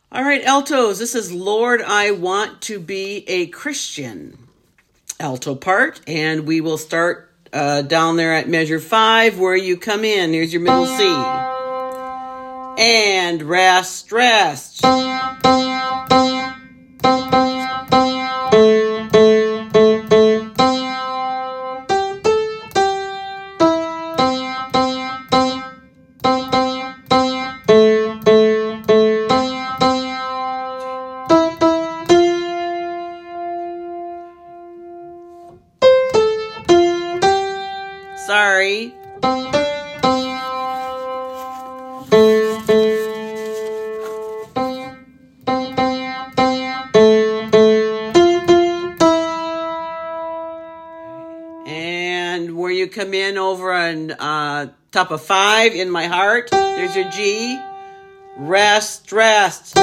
All right, altos, this is Lord, I Want to Be a Christian. Alto part, and we will start down there at measure 5 where you come in. Here's your middle C. And rest, rest. Sorry. And where you come in over on top of 5 in my heart, there's your G. Rest, rest.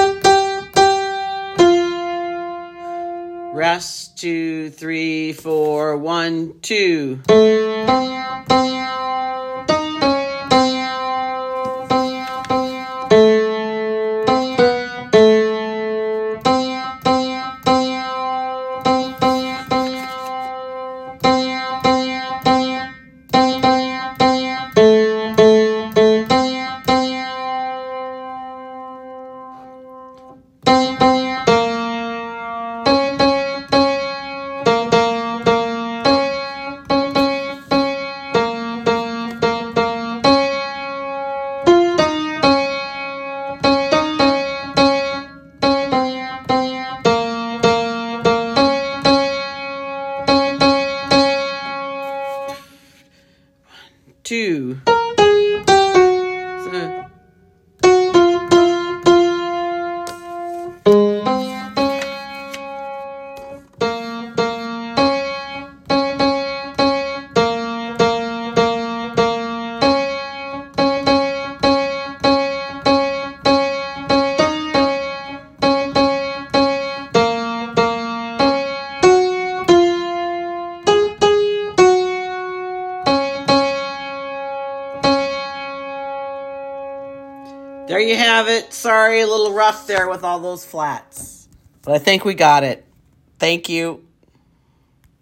Rest, 2, 3, 4, 1, 2. Two. There you have it. Sorry, a little rough there with all those flats. But I think we got it. Thank you.